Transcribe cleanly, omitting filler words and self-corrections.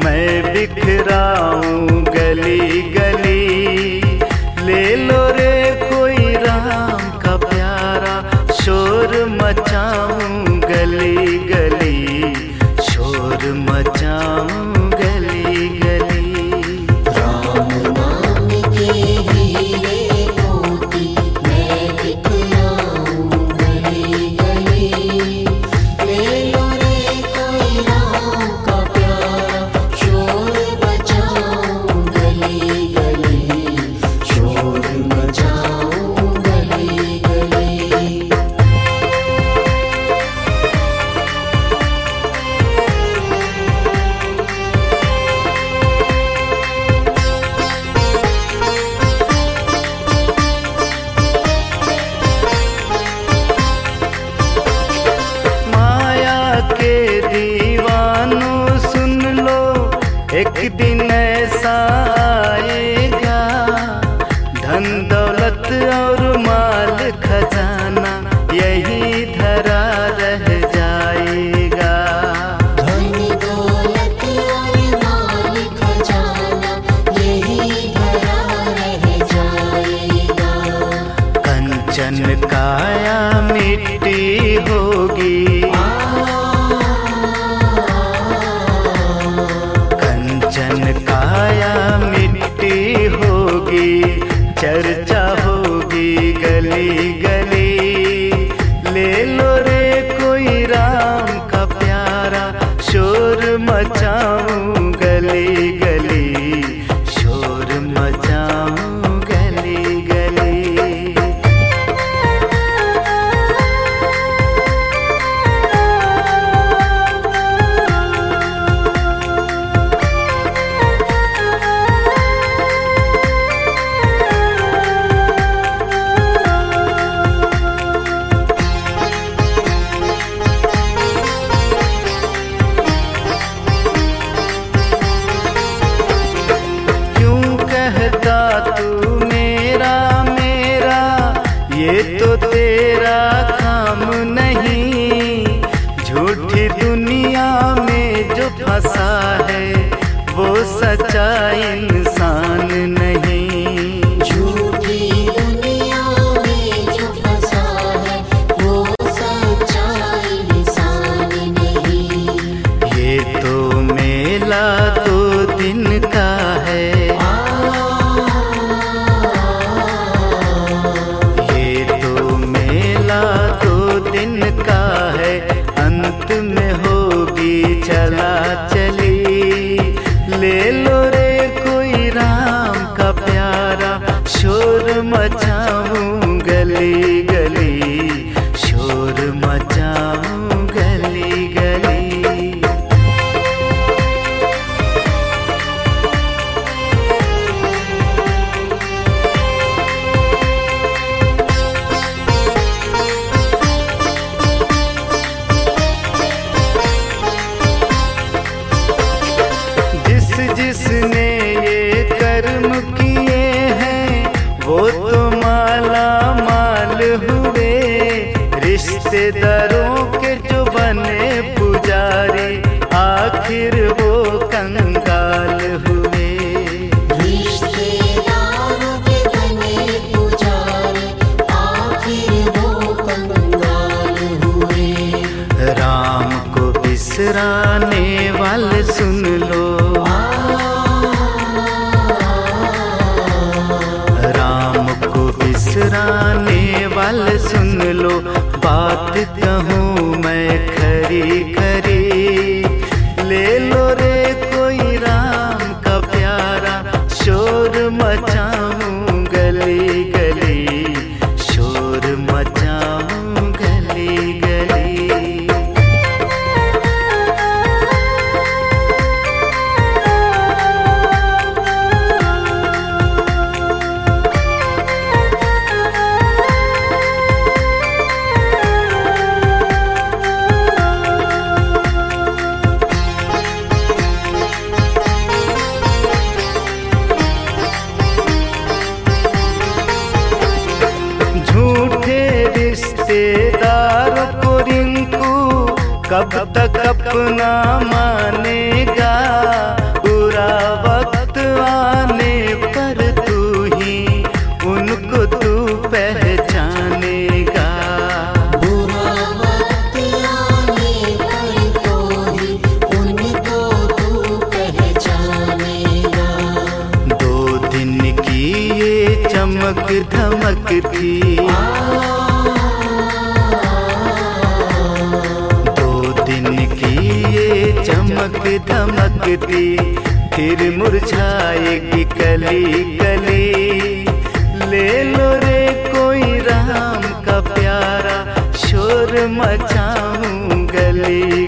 मैं बिखराऊं गली गली। ले लो रे कोई राम का प्यारा, शोर मचाऊं गली गली, शोर मचाऊं गली गली। राम नाम के हीरे मोती मैं बिखराऊं गली गली। ले लो रे कोई राम का प्यारा, शोर मचाऊं गली गली, शोर मचाऊं गली गली। के दीवानों सुन लो, एक दिन ऐसा आएगा, धन दौलत और माल खजाना यही धरा रह जाएगा। धन दौलत और माल खजाना यही धरा रह जाएगा। कंचन काया मिट्टी होगी, काया मिट्टी होगी, चर्चा होगी गली गली। ले लो रे कोई राम का प्यारा, शोर मचाऊं गली गली, शोर मचाऊं गली गली। तू मेरा मेरा ये तो तेरा काम नहीं, झूठी दुनिया में जो फंसा है वो सच्चा इंसान नहीं। झूठी दुनिया में जो फंसा है वो सच्चा इंसान नहीं। ये तो मेला 2 दिन का है, अंत में होगी चला चली। ले लो रे कोई राम का प्यारा, शोर मचाऊं गली गली, शोर मचाऊं गली गली। जिसने ये कर्म किए हैं वो तो माला माल हुए, रिश्तेदारों के जो बने पुजारी आखिर वो कंगाल हुए। रिश्तेदारों के बने पुजारी आखिर वो कंगाल हुए। राम को बिसराने वाले सुन लो, बिसराने वाले सुन लो, बात कहूँ मैं खरी खरी। ले लो रे कोई राम का प्यारा, शोर मचाऊं गली गली, शोर मचाऊं गली गली। रिश्तेदार को रिंकू कब तक अपना मानेगा, धमक थी। 2 दिन की ये चमक धमक थी, फिर मुरझाएगी कली कली। ले लो रे कोई राम का प्यारा, शोर मचाऊं गली।